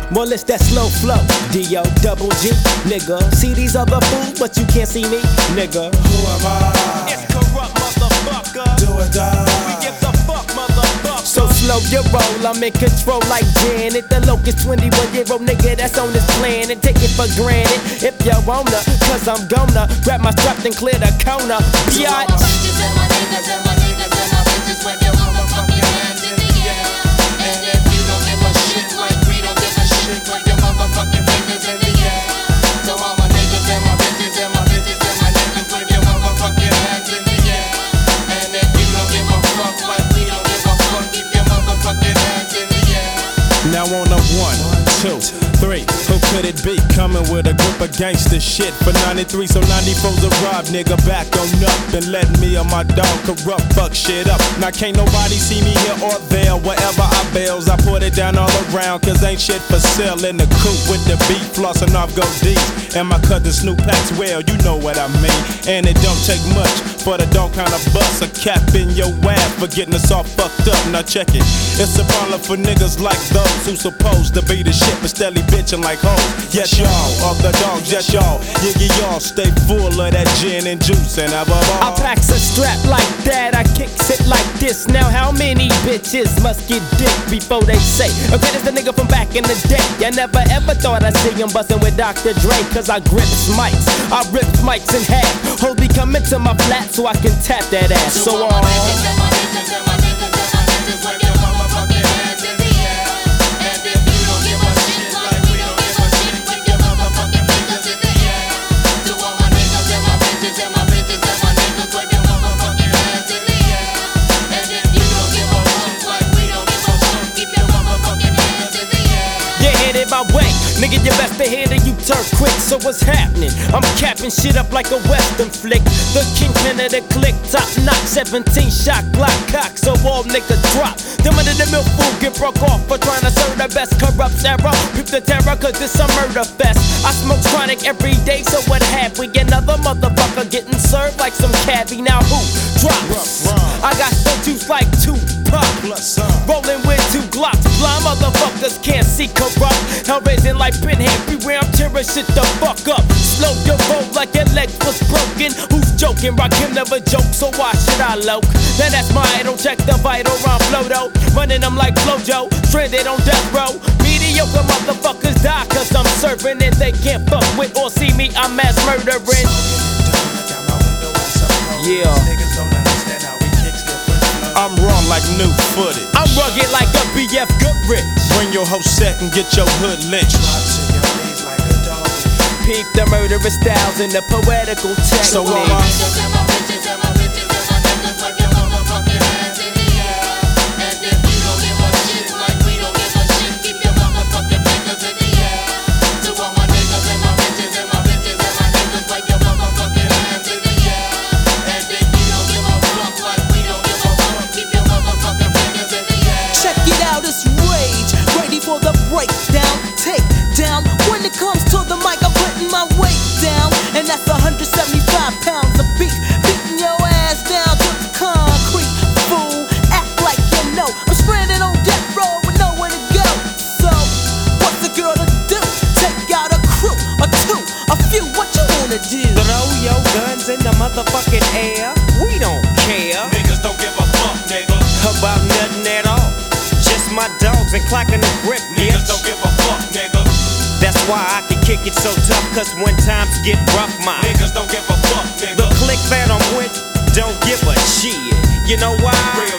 More or less that slow flow, D-O-double-G, nigga. See these other fools, but you can't see me, nigga. Who am I? It's corrupt, motherfucker. Do or die. We give the fuck, motherfucker. So slow your roll, I'm in control like Janet. The locust 21-year-old nigga that's on this planet. Take it for granted if you wanna, cause I'm gonna grab my strap and clear the corner. To all my bitches and my niggas and my niggas and my bitches, wave your motherfucking hands in the air. And if you don't give a shit like we don't give a shit, wave your motherfucking fingers in the air. To all my niggas and my bitches and my bitches and my niggas, wave your motherfucking hands in the air. And if you don't give a fuck like we don't give a fuck, keep your motherfucking hands in the air. Now on a 1, 2, 3, who could it be? Coming with a group of gangster shit for 93, so 94's a rob, nigga, back on up and let me and my dog corrupt, fuck shit up. Now can't nobody see me here or there, wherever I bails, I put it down all around, cause ain't shit for sale in the coupe with the beat, flossing off gold D's, and my cousin Snoop Packs, well, you know what I mean, and it don't take much for the dog kind of bust a cap in your ass for getting us all fucked up. Now check it, it's a problem for niggas like those who supposed to be the shit but steadily bitching like hoes. Yes y'all, all the dogs, yes y'all, y'all stay full of that gin and juice and above all, I packs a strap like that, I kicks it like this. Now how many bitches must get dick before they say, okay, this the nigga from back in the day. I never ever thought I'd see him bustin' with Dr. Dre, cause I grips mics, I rip mics in half. Hoes be coming to my flat so I can tap that ass. So all my niggas and my bitches and my niggas and my niggas, wave your motherfucking hands in the air. And if you don't give a shit like we don't give a shit, wave your motherfucking fingers in the air. To all my niggas and my bitches and my bitches and my niggas, wave your motherfucking hands in the air. And if you don't give a fuck like we don't give a fuck, keep your motherfucking fingers in the air. Yeah, headed my way, nigga, you best to hit it, you turn quick. So what's happening? I'm capping shit up like a western flick. The kingpin of the click, top knock, 17 shot Glock cock, so all niggas drop. Them under the milk food get broke off for trying to serve the best corrupt era. Peep the terror, cause it's a murder fest. I smoke chronic every day, so what have we? Another motherfucker getting served like some cabbie. Now who drops? I got so juice like Tupac. Rolling with 2 Glocks, blind motherfuckers can't see corrupt. Hell raising like pinhead, beware I'm tearing shit the fuck up. Slow your roll like your leg was broken. Who's joking? Rakim never joke, so why should I loke? Now that's my idol, check the vital rhyme flow though. Running them like Flojo, stranded on death row. Mediocre motherfuckers die cause I'm serving and they can't fuck with or see me, I'm mass murdering. Yeah. I'm raw like new footage. I'm rugged like a BF Goodrich. Bring your whole set and get your hood lynched. Peep the murderous styles and the poetical technique. So all my niggas and my bitches and my bitches and my niggas, wave your motherfucking hands in the air. And if you don't give a shit like we don't give a shit, keep your motherfucking fingers in the air. To all my niggas and my bitches and my bitches and my niggas, wave your motherfucking hands in the air. And if you don't give a fuck like we don't give a fuck, keep your motherfucking fingers in the air. Check it out, it's Rage, ready for the breakdown, take down. When it comes to the mic, I'm putting my weight down, and that's 175 pounds of beef, beating your ass down to the concrete. Fool, act like you know I'm stranded on death row with nowhere to go. So, what's a girl to do? Take out a crew, or 2, a few. What you wanna do? Throw your guns in the motherfucking air. We don't care Niggas don't give a fuck, nigga. about nothing at all. Just my dogs and clacking the grip, bitch. Niggas don't give a fuck, nigga. That's why I can kick it so tough, cause when times get rough, my Niggas don't give a fuck, nigga. the clique that I'm with don't give a shit. You know why? Real